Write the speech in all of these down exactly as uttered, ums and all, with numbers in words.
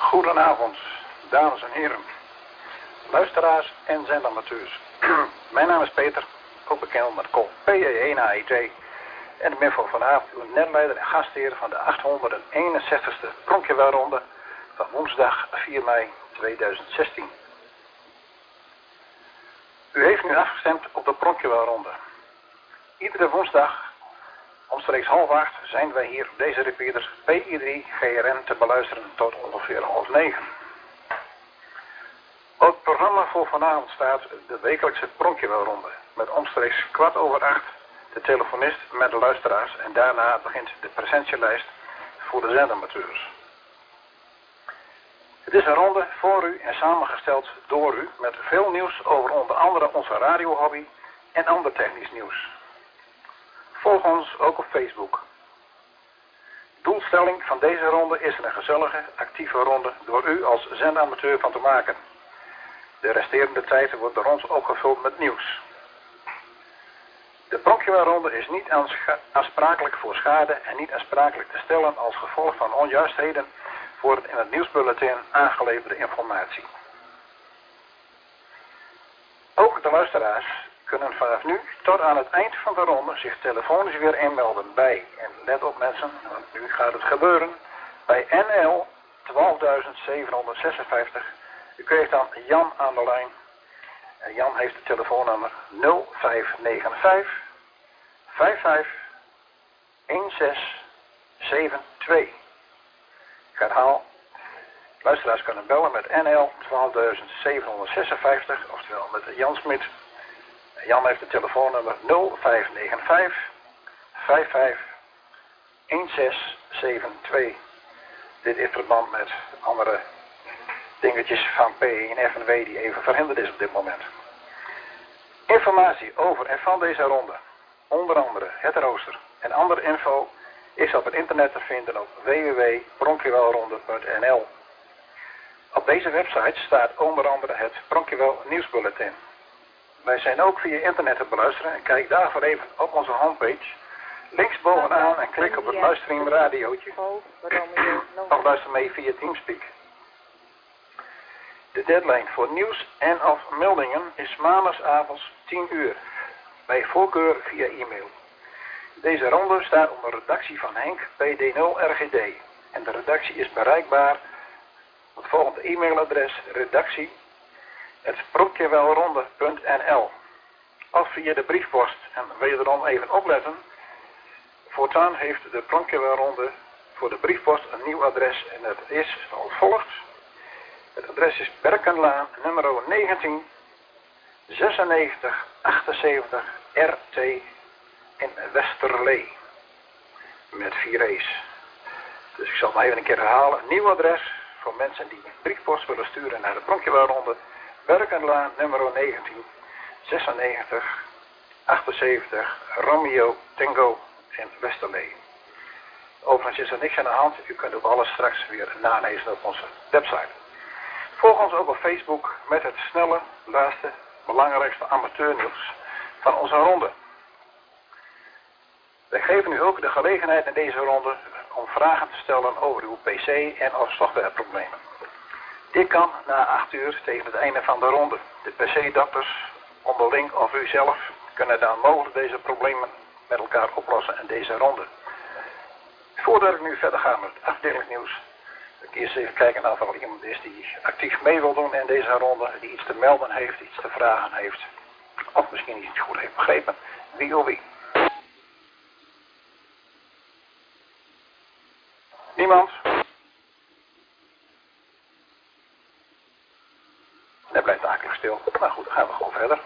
Goedenavond, dames en heren, luisteraars en zendamateurs. Mijn naam is Peter, ook bekend onder Col P E één A I T. En ik ben voor vanavond uw netleider en gastheer van de achthonderdeenenzestigste Pronkjewelronde van woensdag vier mei tweeduizend zestien. U heeft nu afgestemd op de Pronkjewelronde. Iedere woensdag omstreeks half acht zijn wij hier op deze repeater P I drie G R N te beluisteren tot ongeveer half negen. Op het programma voor vanavond staat de wekelijkse Pronkjewelronde met omstreeks kwart over acht de telefonist met de luisteraars en daarna begint de presentielijst voor de zendamateurs. Het is een ronde voor u en samengesteld door u met veel nieuws over onder andere onze radiohobby en ander technisch nieuws. Volg ons ook op Facebook. Doelstelling van deze ronde is er een gezellige, actieve ronde door u als zendamateur van te maken. De resterende tijd wordt door ons opgevuld met nieuws. De Pronkjewelronde is niet aansprakelijk voor schade en niet aansprakelijk te stellen als gevolg van onjuistheden voor het in het nieuwsbulletin aangeleverde informatie. Ook de luisteraars kunnen vanaf nu tot aan het eind van de ronde zich telefonisch weer inmelden bij, en let op mensen, want nu gaat het gebeuren, bij N L twaalf zevenhonderdzesenvijftig. U krijgt dan Jan aan de lijn. En Jan heeft het telefoonnummer nul vijf negen vijf vijf vijf een zes zeven twee. Ik herhaal, luisteraars kunnen bellen met N L twaalf zevenhonderdzesenvijftig, oftewel met Jan Smit. Jan heeft het telefoonnummer nul vijf negen vijf vijf vijf een zes zeven twee. Dit in verband met andere dingetjes van P één F en W die even verhinderd is op dit moment. Informatie over en van deze ronde, onder andere het rooster en andere info, is op het internet te vinden op w w w punt pronkjewelronde punt n l. Op deze website staat onder andere het Pronkjewel nieuwsbulletin. Wij zijn ook via internet te beluisteren en kijk daarvoor even op onze homepage, links bovenaan en klik op het luisterradiootje of luister mee via Teamspeak. De deadline voor nieuws en of meldingen is maandagavonds tien uur, bij voorkeur via e-mail. Deze ronde staat onder redactie van Henk P D nul R G D en de redactie is bereikbaar op het volgende e-mailadres redactie apenstaartje pronkjewelronde punt n l of via de briefpost. En wederom even opletten, voortaan heeft de Pronkjewelronde voor de briefpost een nieuw adres en dat is als volgt. Het adres is Berkenlaan nummer negentien zesennegentig achtenzeventig R T in Westerlee met vier E's. Dus ik zal het maar even een keer herhalen. Een nieuw adres voor mensen die briefpost willen sturen naar de Pronkjewelronde. Berkenlaan nummer negentien zesennegentig achtenzeventig Romeo Tango in Westerlee. Overigens is er niks aan de hand. U kunt ook alles straks weer nalezen op onze website. Volg ons ook op Facebook met het snelle, laatste, belangrijkste amateurnieuws van onze ronde. Wij geven u ook de gelegenheid in deze ronde om vragen te stellen over uw P C en of softwareproblemen. Dit kan na acht uur tegen het einde van de ronde. De P C-dokters onderling of u zelf kunnen dan mogelijk deze problemen met elkaar oplossen in deze ronde. Voordat ik nu verder ga met het afdelingsnieuws, wil ik eerst even kijken of er iemand is die actief mee wil doen in deze ronde, die iets te melden heeft, iets te vragen heeft, of misschien iets niet goed heeft begrepen. Wie of wie? Niemand? Dat blijft eigenlijk stil. Nou goed, dan gaan we gewoon verder.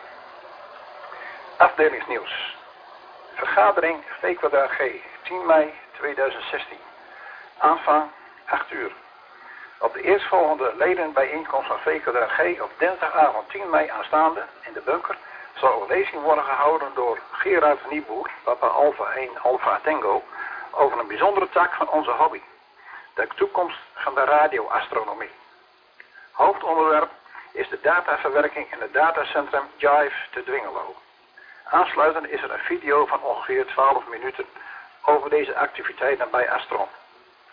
Afdelingsnieuws. Vergadering V kwadraat G, tien mei tweeduizend zestien. Aanvang acht uur. Op de eerstvolgende ledenbijeenkomst van V kwadraat G op dinsdagavond tien mei aanstaande in de bunker zal een lezing worden gehouden door Gerard Nieboer, Papa Alpha één Alpha Tango, over een bijzondere tak van onze hobby, de toekomst van de radioastronomie. Hoofdonderwerp is de dataverwerking in het datacentrum Jive te Dwingelo. Aansluitend is er een video van ongeveer twaalf minuten over deze activiteiten bij Astron.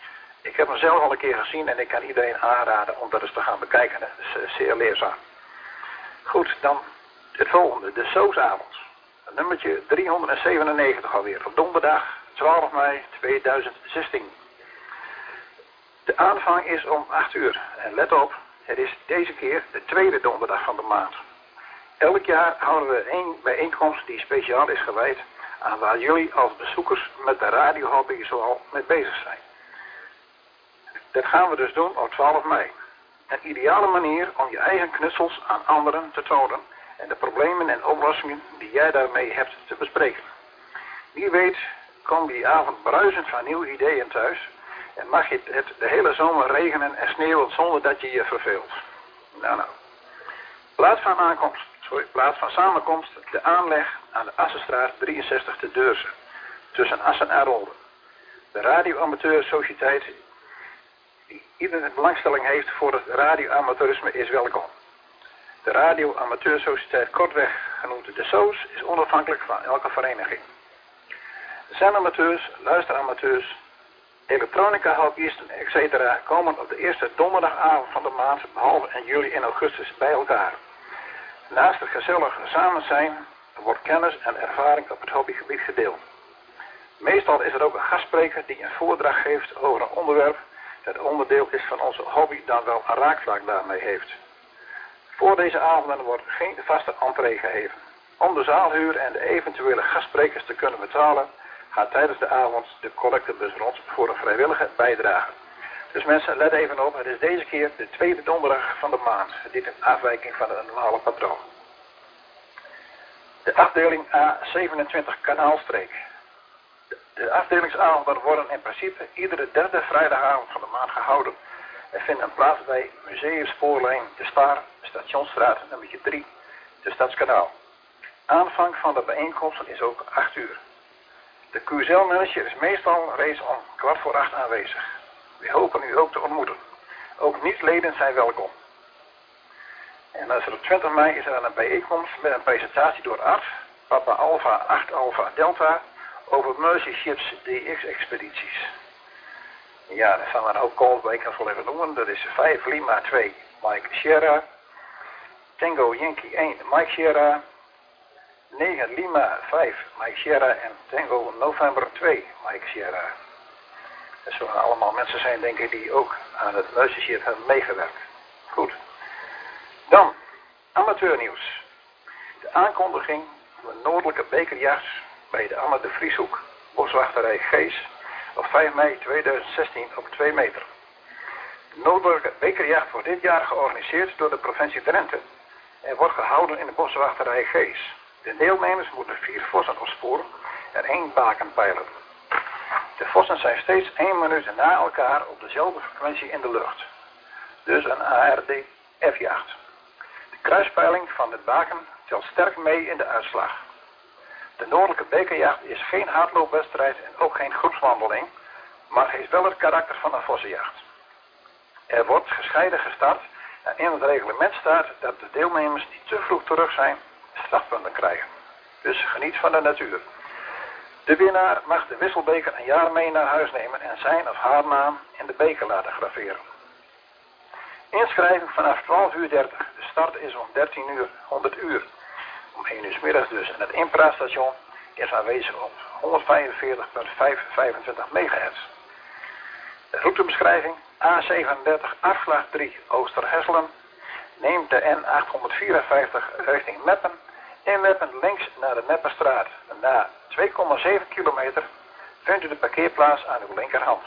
Ik heb hem zelf al een keer gezien en ik kan iedereen aanraden om dat eens te gaan bekijken. Dat is uh, zeer leerzaam. Goed, dan het volgende, de Soosavond. Nummertje driehonderdzevenennegentig alweer, op donderdag twaalf mei tweeduizend zestien. De aanvang is om acht uur. En let op, het is deze keer de tweede donderdag van de maand. Elk jaar houden we één bijeenkomst die speciaal is gewijd aan waar jullie als bezoekers met de radiohobby zoal mee bezig zijn. Dat gaan we dus doen op twaalf mei. Een ideale manier om je eigen knutsels aan anderen te tonen en de problemen en oplossingen die jij daarmee hebt te bespreken. Wie weet kom je die avond bruisend van nieuwe ideeën thuis en mag je het de hele zomer regenen en sneeuwen zonder dat je je verveelt. Nou nou. Plaats van aankomst, sorry, plaats van samenkomst, de aanleg aan de Assenstraat drieënzestig te Deurzen, tussen Assen en Rolde. De radioamateursociëteit die iedere belangstelling heeft voor het radioamateurisme is welkom. De radioamateursociëteit, kortweg genoemd de Soos, is onafhankelijk van elke vereniging. Zendamateurs, luisteramateurs, elektronica-hobbyisten, et cetera komen op de eerste donderdagavond van de maand, behalve in juli en augustus, bij elkaar. Naast het gezellig samen zijn, wordt kennis en ervaring op het hobbygebied gedeeld. Meestal is er ook een gastspreker die een voordracht geeft over een onderwerp dat onderdeel is van onze hobby, dan wel een raakvlak daarmee heeft. Voor deze avonden wordt geen vaste entree gegeven. Om de zaalhuur en de eventuele gastsprekers te kunnen betalen, gaat tijdens de avond de collectebus rond voor een vrijwillige bijdrage. Dus mensen, let even op, het is deze keer de tweede donderdag van de maand. Dit een afwijking van het normale patroon. De afdeling A zevenentwintig Kanaalstreek. De afdelingsavonden worden in principe iedere derde vrijdagavond van de maand gehouden en vinden plaats bij Museum Spoorlijn de Staar, Stationsstraat nummer drie, de Stadskanaal. Aanvang van de bijeenkomsten is ook acht uur. De Q Z L-manager is meestal reeds om kwart voor acht aanwezig. We hopen u ook te ontmoeten. Ook niet-leden zijn welkom. En als er op twintig mei is er een bijeenkomst met een presentatie door A R T, Papa Alpha acht Alpha Delta, over Mercy Ships D X-expedities. Ja, dat staan er ook calls bij, ik kan het wel even noemen. Dat is vijf Lima twee Mike Sierra, Tango Yankee één Mike Sierra, negen Lima vijf Mike Sierra en Tango November twee Mike Sierra. Dat zullen allemaal mensen zijn, denk ik, die ook aan het Mercy Ship hebben meegewerkt. Goed. Dan, amateurnieuws. De aankondiging van de noordelijke bekerjacht bij de Anne de Vrieshoek, boswachterij Gees, op vijf mei tweeduizend zestien op twee meter. De noordelijke bekerjacht wordt dit jaar georganiseerd door de provincie Drenthe en wordt gehouden in de boswachterij Gees. De deelnemers moeten vier vossen opsporen en één baken peilen. De vossen zijn steeds één minuut na elkaar op dezelfde frequentie in de lucht. Dus een A R D F-jacht. De kruispeiling van de baken telt sterk mee in de uitslag. De noordelijke bekerjacht is geen hardloopwedstrijd en ook geen groepswandeling, maar heeft wel het karakter van een vossenjacht. Er wordt gescheiden gestart en in het reglement staat dat de deelnemers die te vroeg terug zijn, strafpunten krijgen. Dus geniet van de natuur. De winnaar mag de wisselbeker een jaar mee naar huis nemen en zijn of haar naam in de beker laten graveren. Inschrijving vanaf twaalf uur dertig. De start is om dertien uur, honderd uur. Om één uur 's middags dus. En het inpraatstation is aanwezig op honderdvijfenveertig komma vijfenvijfentwintig megahertz. De routebeschrijving A zevenendertig afslag drie Oosterhesselen. Neemt de N achthonderdvierenvijftig richting Meppen. In Meppen links naar de Meppenstraat. Na twee komma zeven kilometer vindt u de parkeerplaats aan uw linkerhand.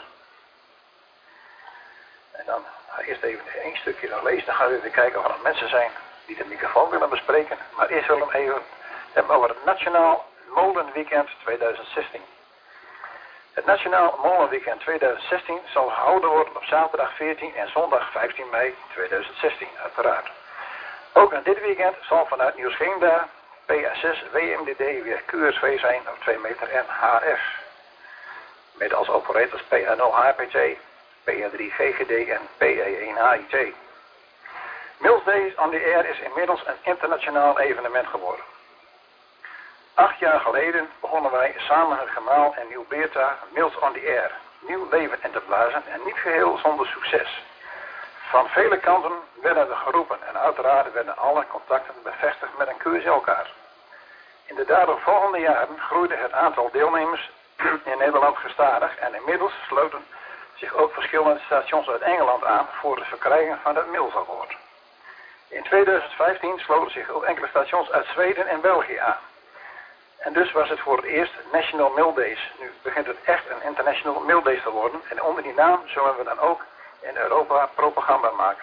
En dan ga ik eerst even één stukje nog lezen. Dan gaan we even kijken of er mensen zijn die de microfoon willen bespreken. Maar eerst willen we hem even hebben over het Nationaal Molenweekend tweeduizend zestien. Het Nationaal Molenweekend tweeduizend zestien zal gehouden worden op zaterdag veertien en zondag vijftien mei tweeduizend zestien, uiteraard. Ook aan dit weekend zal vanuit Nieuw-Scheemda P A zes W M D D weer Q S V zijn op twee meter en H F. Met als operators P A nul H P T, P A drie G G D en P A één H I T. Mills Days on the Air is inmiddels een internationaal evenement geworden. Acht jaar geleden begonnen wij samen met Gemaal en Nieuw Beerta Mills on the Air. nieuw leven in te blazen en niet geheel zonder succes. Van vele kanten werden we geroepen en uiteraard werden alle contacten bevestigd met een Q S L-kaart. In de daaropvolgende jaren groeide het aantal deelnemers in Nederland gestadig en inmiddels sloten zich ook verschillende stations uit Engeland aan voor het verkrijgen van het mailakkoord. In tweeduizend vijftien sloten zich ook enkele stations uit Zweden en België aan. En dus was het voor het eerst National Mail Days. Nu begint het echt een International Mail Days te worden en onder die naam zullen we dan ook in Europa propaganda maken.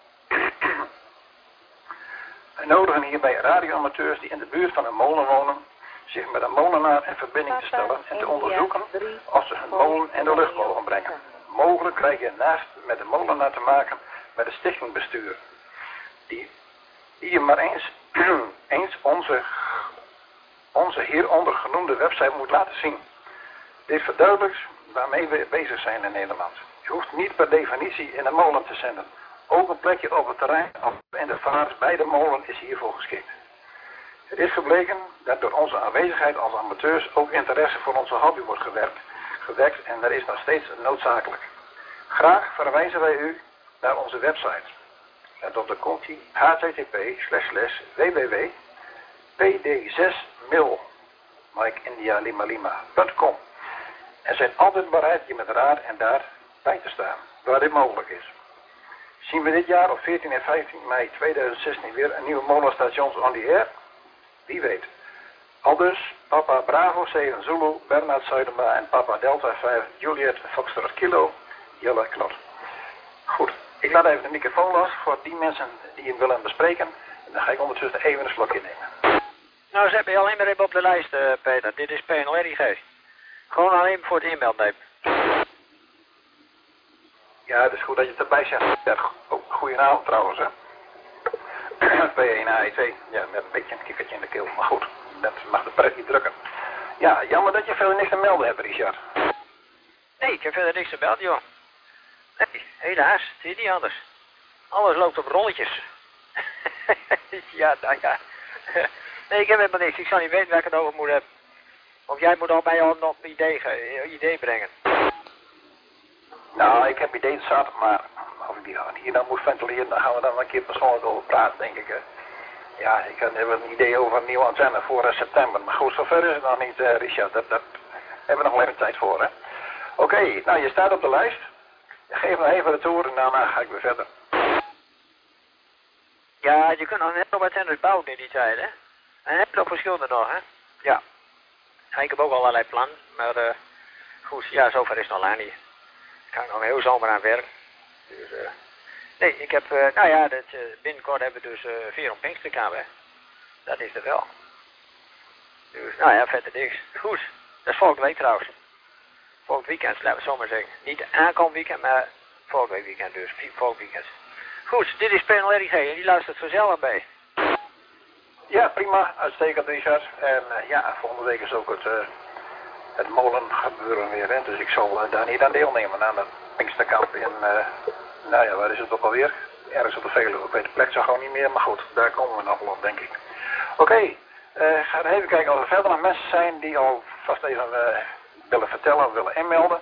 We nodigen hierbij radioamateurs die in de buurt van een molen wonen zich met een molenaar in verbinding te stellen en te onderzoeken of ze hun molen in de lucht mogen brengen. Mogelijk krijg je naast met de molenaar te maken met het stichtingbestuur, die, die je maar eens, eens onze, onze hieronder genoemde website moet laten zien. Dit verduidelijkt waarmee we bezig zijn in Nederland. Je hoeft niet per definitie in een molen te zenden. Ook een plekje op het terrein of in de vaart bij de molen is hiervoor geschikt. Het is gebleken dat door onze aanwezigheid als amateurs ook interesse voor onze hobby wordt gewerkt, gewekt en dat is nog steeds noodzakelijk. Graag verwijzen wij u naar onze website. En op de komt die h t t p slash slash w w w punt p d zes mail Mike India Lima Lima punt com en zijn altijd bereid je met raad en daad bij te staan, waar dit mogelijk is. Zien we dit jaar op veertien en vijftien mei tweeduizend zestien weer een nieuwe molenstations on the air? Wie weet. Aldus Papa Bravo zeven Zulu, Bernard Zuidema en Papa Delta vijf Juliet Foxtrot Kilo, Jelle Knot. Goed, ik laat even de microfoon los voor die mensen die hem willen bespreken. En dan ga ik ondertussen even een slokje nemen. Nou, ze hebben je alleen maar even op de lijst, uh, Peter. Dit is P N L R I G. Gewoon alleen voor het inbeld nemen. Ja, het is goed dat je het erbij zegt. Ja, oh, goedenavond trouwens, hè. P één A I twee. Ja, met een beetje een kikkertje in de keel. Maar goed, dat mag de pret niet drukken. Ja, jammer dat je verder niks te melden hebt, Richard. Nee, ik heb verder niks te melden, joh. Nee, helaas. Het is niet anders. Alles loopt op rolletjes. Ja, nou ja. Nee, ik heb helemaal niks. Ik zou niet weten waar ik het over moet hebben. Of jij moet al mij al nog een idee, idee brengen. Nou, ik heb ideeën zat, maar of ik die hier dan moet ventileren, dan gaan we dan een keer persoonlijk over praten, denk ik. Hè. Ja, ik heb een idee over een nieuwe antenne voor uh, september. Maar goed, zover is het nog niet, uh, Richard. Dat, dat hebben we nog wel even tijd voor, hè. Oké, okay, nou, je staat op de lijst. Geef me even de toer en daarna ga ik weer verder. Ja, je kunt nog net nog wat zenders bouwen in die tijd, hè. En heb je nog verschillende nog, hè. Ja. ja. Ik heb ook allerlei plannen, maar uh, goed, ja, zover is het nog lang niet. Ik ga nog heel zomer aan werken. Dus, uh, nee, ik heb, uh, nou ja, dat, uh, binnenkort hebben we dus uh, vier om Pinksterkamer. Dat is er wel. Dus, nou ja, verder niks. Goed, dat is volgende week trouwens. Volgend weekend, laten we het zo maar zeggen. Niet aankomend weekend, maar volgende weekend dus. Volgend weekend. Goed, dit is P N L R I G en die luistert vanzelf bij. Ja, prima. Uitstekend, Richard. En uh, ja, volgende week is ook het, uh, het molen gebeuren weer. Hè? Dus ik zal uh, daar niet aan deelnemen aan de Pinksterkamp in, uh, nou ja, waar is het ook alweer? Ergens op de Veluwe. Ik weet de plek zo gewoon niet meer, maar goed, daar komen we nog wel op, denk ik. Oké, okay, uh, ga even kijken of er verder nog mensen zijn die al vast even uh, willen vertellen of willen inmelden.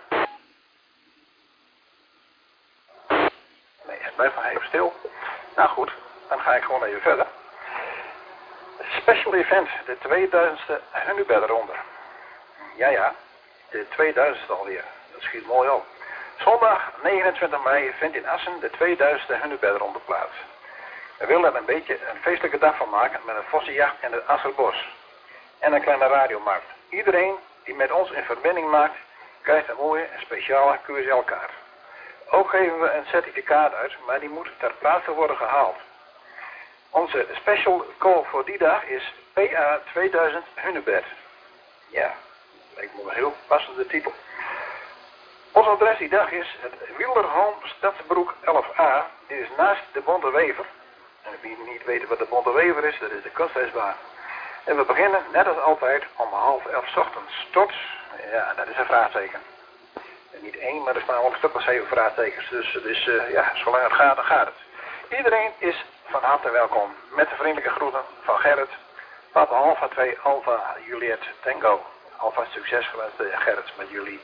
Nee, het blijft nog even stil. Nou goed, dan ga ik gewoon even verder. Special event, de tweeduizendste Hunebedronde. Ja, ja, de tweeduizendste alweer. Dat schiet mooi op. Zondag negenentwintig mei vindt in Assen de tweeduizendste Hunebedronde plaats. We willen er een beetje een feestelijke dag van maken met een vossenjacht in het Asserbos. En een kleine radiomarkt. Iedereen die met ons in verbinding maakt, krijgt een mooie en speciale Q S L-kaart. Ook geven we een certificaat uit, maar die moet ter plaatse worden gehaald. Onze special call voor die dag is P A tweeduizend Hunebed. Ja, lijkt me een heel passende titel. Ons adres die dag is het Wielerholm Stadsbroek elf A. Dit is naast de Bonte Wever. En wie niet weet wat de Bonte Wever is, dat is de kunstijsbaan. En we beginnen net als altijd om half elf 's ochtends tot, ja, dat is een vraagteken. En niet één, maar er staan wel een stuk of zeven vraagtekens. Dus, dus uh, ja, zolang het gaat, dan gaat het. Iedereen is van harte welkom. Met de vriendelijke groeten van Gerrit. Papa Alpha twee Alpha Juliet Tango. Alpha succes gewenst Gerrit met jullie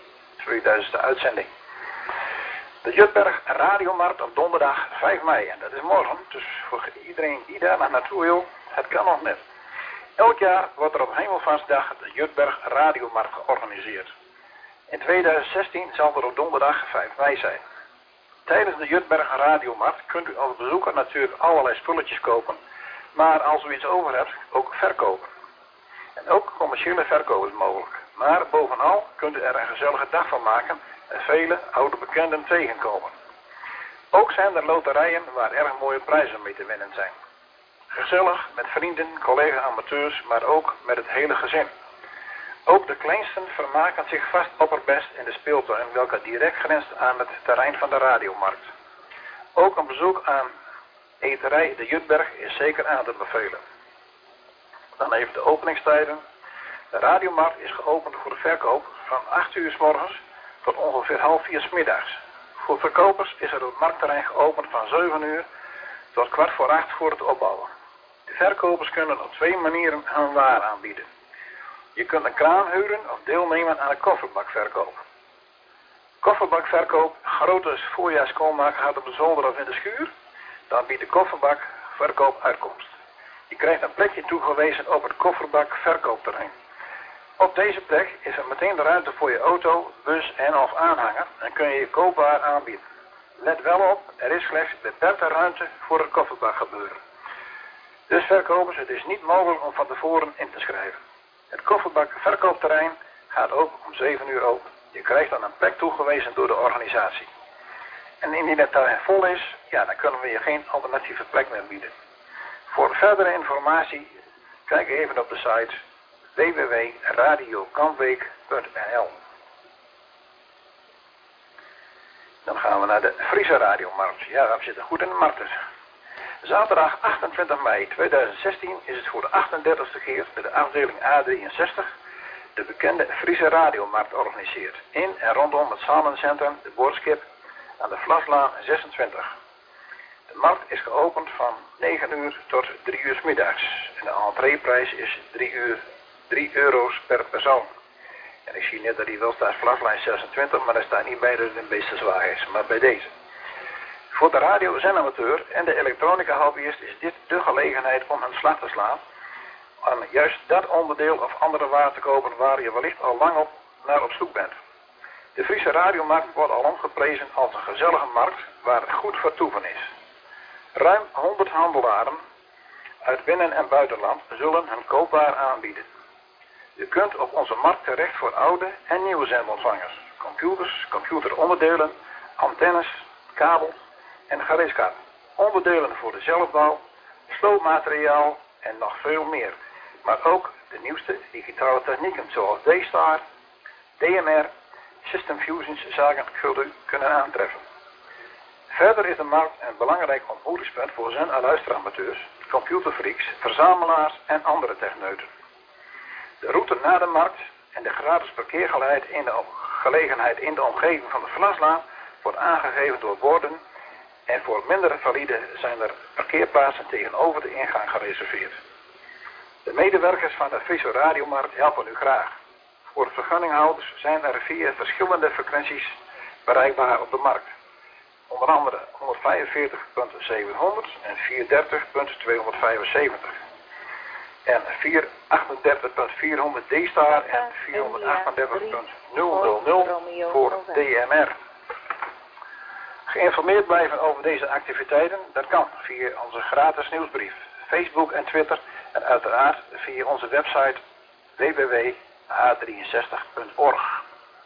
tweeduizendste uitzending. De Jutberg Radiomarkt op donderdag vijf mei. En dat is morgen, dus voor iedereen die daar naartoe wil, het kan nog net. Elk jaar wordt er op Hemelvaartsdag de Jutberg Radiomarkt georganiseerd. In tweeduizend zestien zal er op donderdag vijf mei zijn. Tijdens de Jutberg Radiomarkt kunt u als bezoeker natuurlijk allerlei spulletjes kopen, maar als u iets over hebt, ook verkopen. En ook commerciële verkoop is mogelijk. Maar bovenal kunt u er een gezellige dag van maken en vele oude bekenden tegenkomen. Ook zijn er loterijen waar erg mooie prijzen mee te winnen zijn. Gezellig met vrienden, collega-amateurs, maar ook met het hele gezin. Ook de kleinsten vermaken zich vast opperbest in de speeltuin, welke direct grenst aan het terrein van de radiomarkt. Ook een bezoek aan eterij de Jutberg is zeker aan te bevelen. Dan even de openingstijden. De radiomarkt is geopend voor de verkoop van acht uur 's morgens tot ongeveer half vier 's middags. Voor verkopers is er het marktterrein geopend van zeven uur tot kwart voor acht voor het opbouwen. De verkopers kunnen op twee manieren hun waar aanbieden. Je kunt een kraan huren of deelnemen aan de kofferbakverkoop. Kofferbakverkoop, grote voorjaarskoolmaak gaat op de zolder of in de schuur. Dan biedt de kofferbakverkoop uitkomst. Je krijgt een plekje toegewezen op het kofferbakverkoopterrein. Op deze plek is er meteen de ruimte voor je auto, bus en of aanhanger en kun je je koopwaar aanbieden. Let wel op, er is slechts beperkte ruimte voor het kofferbakgebeuren. Dus verkopers, het is niet mogelijk om van tevoren in te schrijven. Het kofferbakverkoopterrein gaat ook om zeven uur open. Je krijgt dan een plek toegewezen door de organisatie. En indien het terrein vol is, ja, dan kunnen we je geen alternatieve plek meer bieden. Voor verdere informatie, kijk even op de site w w w punt radiokampweek punt n l. Dan gaan we naar de Friese Radiomarkt. Ja, we zitten goed in de markt. Zaterdag achtentwintig mei tweeduizend zestien is het voor de achtendertigste keer dat de afdeling A drieënzestig de bekende Friese Radiomarkt organiseert. In en rondom het zalencentrum De Boorskip aan de Vlaslaan zesentwintig. De markt is geopend van negen uur tot drie uur 's middags. En de entreeprijs is drie euro's per persoon. En ik zie net dat die wel staat Vlaslijn zesentwintig, maar daar staat niet bij dat het een beetje zwaar is. Maar bij deze. Voor de radio-zendamateur en de elektronica hobbyist is dit de gelegenheid om hun slag te slaan. Om juist dat onderdeel of andere waar te kopen waar je wellicht al lang op naar op zoek bent. De Friese Radiomarkt wordt al omgeprezen als een gezellige markt waar het goed vertoeven is. Ruim honderd handelaren uit binnen- en buitenland zullen hun koopwaar aanbieden. Je kunt op onze markt terecht voor oude en nieuwe zendomvangers, computers, computeronderdelen, antennes, kabels en gereedschap. Onderdelen voor de zelfbouw, sloopmateriaal en nog veel meer. Maar ook de nieuwste digitale technieken zoals D-Star, D M R, System Fusions zaken zult u kunnen aantreffen. Verder is de markt een belangrijk ontmoetingspunt voor zen- en luisteramateurs, computerfreaks, verzamelaars en andere techneuten. De route naar de markt en de gratis parkeergelegenheid in de, gelegenheid in de omgeving van de Vlaslaan wordt aangegeven door borden en voor minder valide zijn er parkeerplaatsen tegenover de ingang gereserveerd. De medewerkers van de Friese Radiomarkt helpen u graag. Voor de vergunninghouders zijn er via verschillende frequenties bereikbaar op de markt. Onder andere honderdvijfenveertig punt zevenhonderd en vierhonderddertig punt tweehonderdvijfenzeventig. En vierhonderdachtendertig punt vierhonderd D-Star en vierhonderdachtendertig punt nul nul nul voor D M R. Geïnformeerd blijven over deze activiteiten, dat kan via onze gratis nieuwsbrief, Facebook en Twitter en uiteraard via onze website w w w punt h drieënzestig punt org.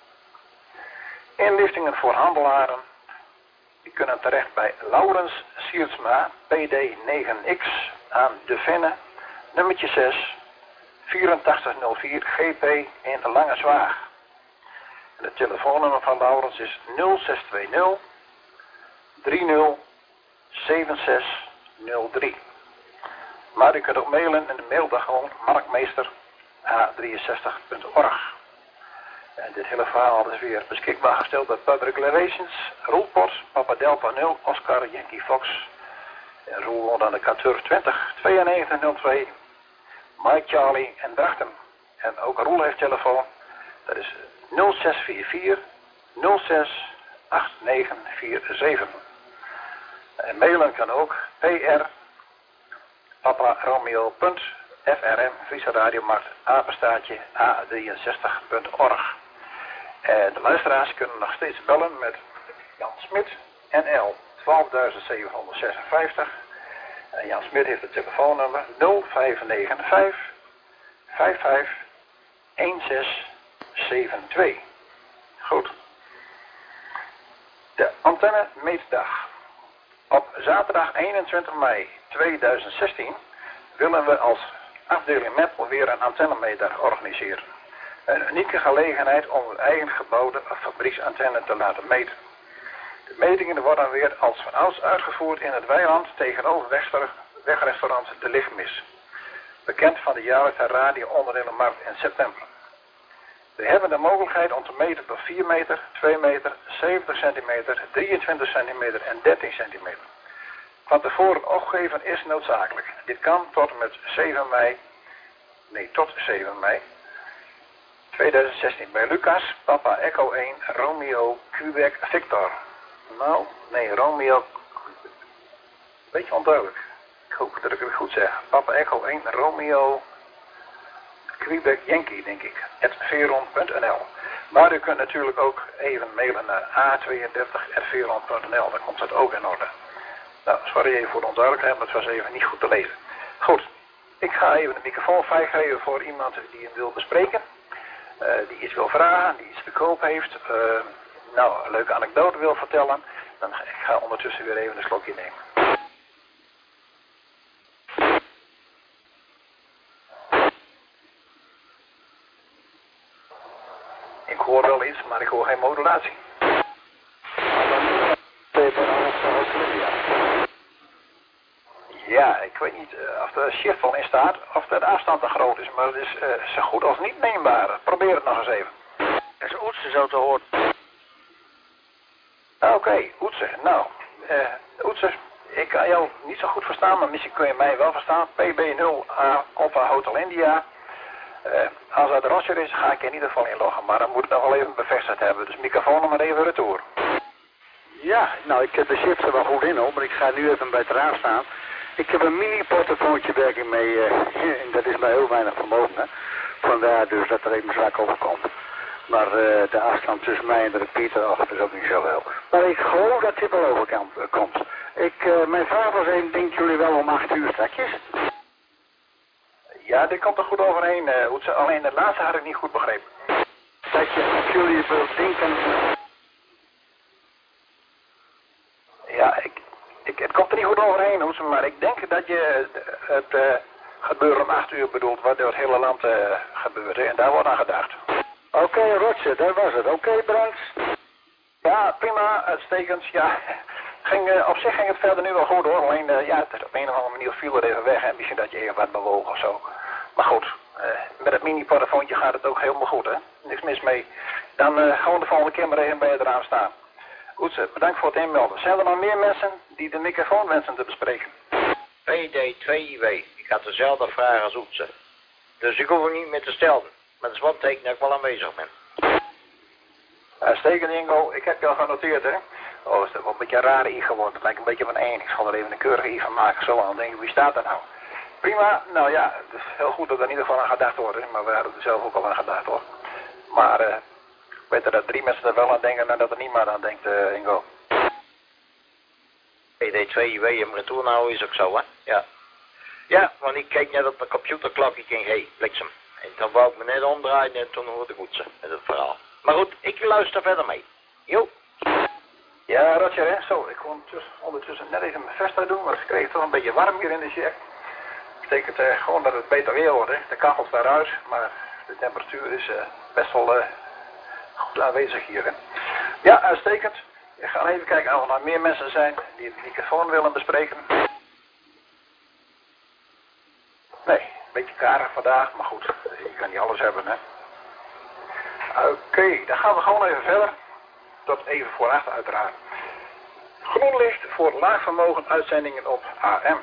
Inlichtingen voor handelaren. Die kunnen terecht bij Laurens Siertsma, P D negen X aan De Venne, nummertje zes, vierentachtig nul vier G P in de Lange Zwaag. En het telefoonnummer van Laurens is nul zes twee nul drie nul zeven zes nul drie. Maar u kunt ook mailen in de maildag gewoon marktmeester h drieënzestig punt org. En dit hele verhaal is weer beschikbaar gesteld bij Public Relations, Roelpot, Papa Delta nul, Oscar, Yankee Fox. En Roel woont aan de Katurf twintig tweeënnegentig nul twee, Mike Charlie en Drachten. En ook Roel heeft telefoon, dat is nul zes vier vier nul zes acht negen vier zeven. En mailen kan ook pr papa romeo punt f r m Friese Radiomarkt apenstaartje a drieënzestig punt org. En de luisteraars kunnen nog steeds bellen met Jan Smit N L twaalf zevenhonderdzesenvijftig. En Jan Smit heeft het telefoonnummer nul vijf negen vijf vijf vijf een zes zeven twee. Goed. De antenne meetdag. Op zaterdag eenentwintig mei tweeduizend zestien willen we als afdeling Meppel weer een antennemeetdag organiseren. Een unieke gelegenheid om een eigen gebouwde fabrieksantenne te laten meten. De metingen worden weer als vanouds uitgevoerd in het weiland tegenover wegrestaurant De Lichtmis. Bekend van de jaarlijkse radio-onderdelenmarkt in september. We hebben de mogelijkheid om te meten tot vier meter, twee meter, zeventig centimeter, drieëntwintig centimeter en dertien centimeter. Van tevoren opgeven is noodzakelijk. Dit kan tot en met zeven mei, nee tot zeven mei tweeduizend zestien bij Lucas, Papa Echo één, Romeo, Quebec, Victor. Nou, nee, Romeo, beetje onduidelijk. Ik hoop dat ik het goed zeg. Papa Echo één, Romeo, Quebec, Yankee, denk ik, at veron punt n l. Maar u kunt natuurlijk ook even mailen naar a tweeëndertig at veron punt n l, dan komt het ook in orde. Nou, sorry even voor de onduidelijkheid, maar het was even niet goed te lezen. Goed, ik ga even de microfoon vrijgeven voor iemand die hem wil bespreken. Uh, die iets wil vragen, die iets te koop heeft. Uh, nou, een leuke anekdote wil vertellen. Dan ga ik ga ondertussen weer even een slokje nemen. Ik hoor wel iets, maar ik hoor geen modulatie. Ja, ik weet niet uh, of de shift al in staat, of de afstand te groot is, maar het is uh, zo goed als niet neembaar. Probeer het nog eens even. Dat is Oetsen zo te horen. Oké, okay, Oetsen. Nou, uh, Oetsen, ik kan jou niet zo goed verstaan, maar misschien kun je mij wel verstaan. P B nul A Alpha Hotel India. Uh, als het Roger is, ga ik in ieder geval inloggen, maar dan moet ik nog wel even bevestigd hebben. Dus microfoon maar even retour. Ja, nou ik heb de shift er wel goed in hoor, maar ik ga nu even bij het raam staan. Ik heb een mini-portofoontje werking mee, uh, en dat is maar heel weinig vermogen. Hè. Vandaar dus dat er even zwak overkomt. Maar uh, de afstand tussen mij en de repeater, ach, dat is ook niet zo wel. Maar ik geloof dat dit wel overkant uh, komt. Ik, uh, mijn vraag was één, denken jullie wel om acht uur strakjes? Ja, dit komt er goed overheen, uh, Oetsen. Alleen het laatste had ik niet goed begrepen. Dat je, dat jullie wel denken... Ja, ik... Ik, het komt er niet goed overheen, Oetsen, maar ik denk dat je het uh, gebeuren om acht uur bedoelt, wat door het hele land uh, gebeurt, hè, en daar wordt aan gedacht. Oké, okay, Roger, dat was het. Oké, okay, Brands? Ja, prima, uitstekend. Ja, ging, uh, op zich ging het verder nu wel goed hoor, alleen uh, ja, het, op een of andere manier viel er even weg en misschien dat je even wat bewoog of zo. Maar goed, uh, met het mini-portofoontje gaat het ook helemaal goed, hè. Niks mis mee. Dan uh, gewoon de volgende keer maar even bij het raam staan. Goed, bedankt voor het inmelden. Zijn er nog meer mensen die de microfoon wensen te bespreken? P D twee I W. Ik had dezelfde vraag als Oetsen. Dus ik hoef hem niet meer te stellen. Maar dat is wat teken dat ik wel aanwezig ben. Uitstekend, Ingo. Ik heb je al genoteerd, hè? Oh, is dat wel een beetje een rare I geworden. Het lijkt een beetje van één. Ik zal er even een keurige I van maken. Zo aan. Dan denk ik, wie staat er nou? Prima. Nou ja, het is heel goed dat er in ieder geval aan gedacht wordt. Hè? Maar we hadden er zelf ook al aan gedacht, hoor. Maar... Uh, beter dat drie mensen er wel aan denken dan dat er niemand aan denkt, uh, Ingo. P D twee I W en retour nou is ook zo, hè? Ja. Ja, want ik keek net op de computerklok, ik ging, hé, hey, bliksem. En toen wou ik me net omdraaien en toen hoorde ik Oetsen met het verhaal. Maar goed, ik luister verder mee. Jo. Ja, Roger, hè. Zo, ik kon ondertussen net even mijn vest uit doen, maar ik kreeg het toch een beetje warm hier in de shack. Dat betekent uh, gewoon dat het beter weer wordt, hè. De kachel staat uit, maar de temperatuur is uh, best wel... Uh, goed aanwezig hier. Hè. Ja, uitstekend. Ik ga even kijken of er nog meer mensen zijn die het microfoon willen bespreken. Nee, een beetje karig vandaag, maar goed, je kan niet alles hebben, hè. Oké, okay, dan gaan we gewoon even verder. Tot even voor acht uiteraard. Groen licht voor laagvermogen uitzendingen op A M.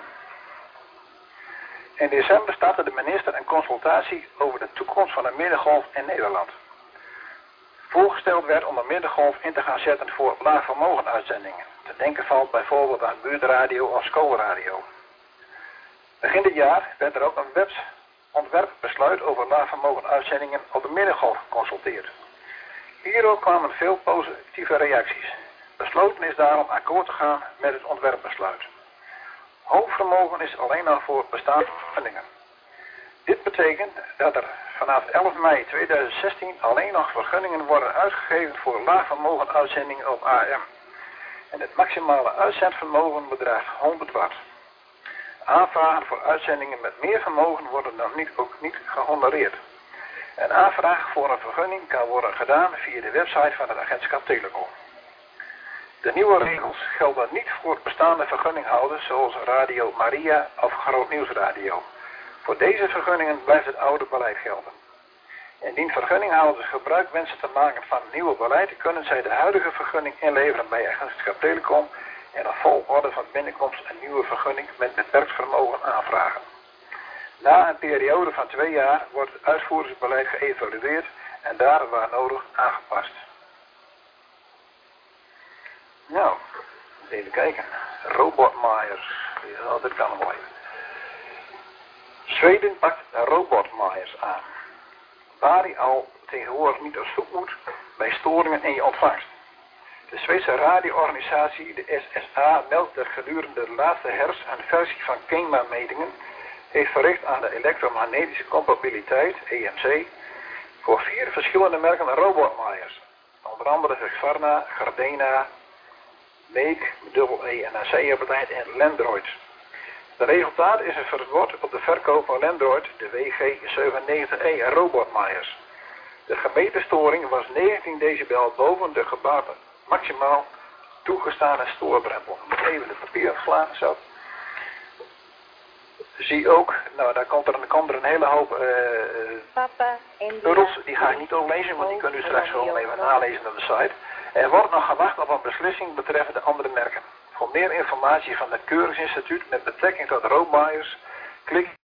In december startte de minister een consultatie over de toekomst van de middengolf in Nederland. voorgesteld werd om een middengolf in te gaan zetten voor laagvermogen uitzendingen. Te denken valt bijvoorbeeld aan buurtradio of schoolradio. Begin dit jaar werd er ook een wetsontwerpbesluit over laagvermogen uitzendingen op de middengolf geconsulteerd. Hierop kwamen veel positieve reacties. Besloten is daarom akkoord te gaan met het ontwerpbesluit. Hoogvermogen is alleen al voor bestaande vergunningen. Dit betekent dat er vanaf elf mei tweeduizend zestien alleen nog vergunningen worden uitgegeven voor laagvermogen uitzendingen op A M. En het maximale uitzendvermogen bedraagt honderd watt. Aanvragen voor uitzendingen met meer vermogen worden dan niet, ook niet gehonoreerd. Een aanvraag voor een vergunning kan worden gedaan via de website van het agentschap Telecom. De nieuwe regels gelden niet voor bestaande vergunninghouders zoals Radio Maria of Groot Nieuwsradio. Voor deze vergunningen blijft het oude beleid gelden. Indien vergunninghouders gebruik wensen te maken van het nieuwe beleid, kunnen zij de huidige vergunning inleveren bij agentschap Telecom en op volgorde van binnenkomst een nieuwe vergunning met beperkt vermogen aanvragen. Na een periode van twee jaar wordt het uitvoeringsbeleid geëvalueerd en daar waar nodig aangepast. Nou, even kijken. Robotmaaiers. Ja, dat kan nog wel even. Zweden pakt robotmaaiers aan. Waar hij al tegenwoordig niet op zoek moet bij storingen in je ontvangst. De Zweedse radioorganisatie, de S S A, meldt dat gedurende de laatste herfst een versie van KEMA-metingen heeft verricht aan de elektromagnetische compatibiliteit, E M C, voor vier verschillende merken robotmaaiers. Onder andere Husqvarna, Gardena, Make, dubbel E en C op het eind en Lendroid. Het resultaat is een verbod op de verkoop van Lendroid, de W G zevenennegentig E robotmaaiers. De gemeten storing was negentien decibel boven de gebaten maximaal toegestane stoordrempel. Ik moet even de papier afslaan, zo. Zie ook, nou daar komt er, dan komt er een hele hoop uh, puddels, die ga ik niet oplezen, want die kunt u straks gewoon even nalezen op de site. Er wordt nog gewacht op een beslissing betreffende andere merken. Voor meer informatie van het Keuringsinstituut met betrekking tot roodmaaiers, klik